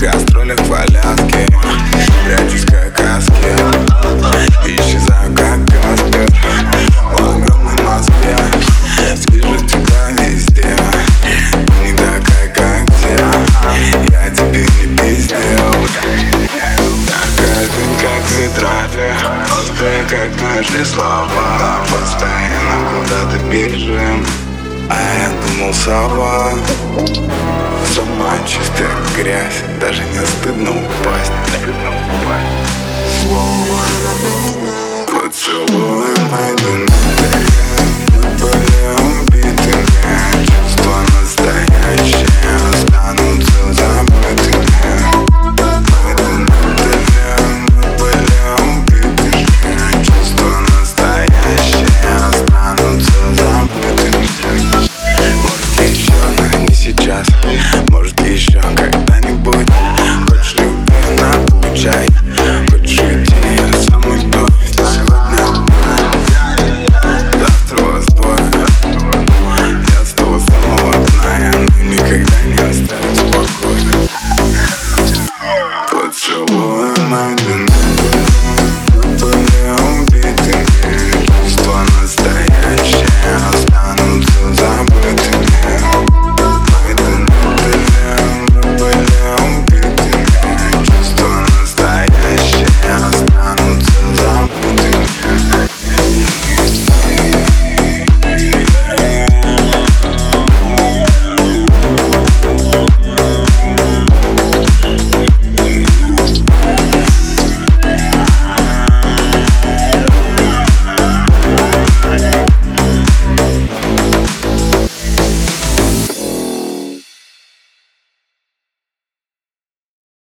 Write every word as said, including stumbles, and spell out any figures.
гастролях в Аляске, прячусь как каске, исчезаю как Каспер в огромной Москве. Вижу тебя везде, не такая, как те. Я тебе не пиздел. Такая ты, как в ветрали, острая, как наши слова. Постоянно куда-то бежим, а я думал, сова. Сама чистая грязь, даже не стыдно упасть. Поцелуй мои дороги, мы были убитыми. Чувства настоящие,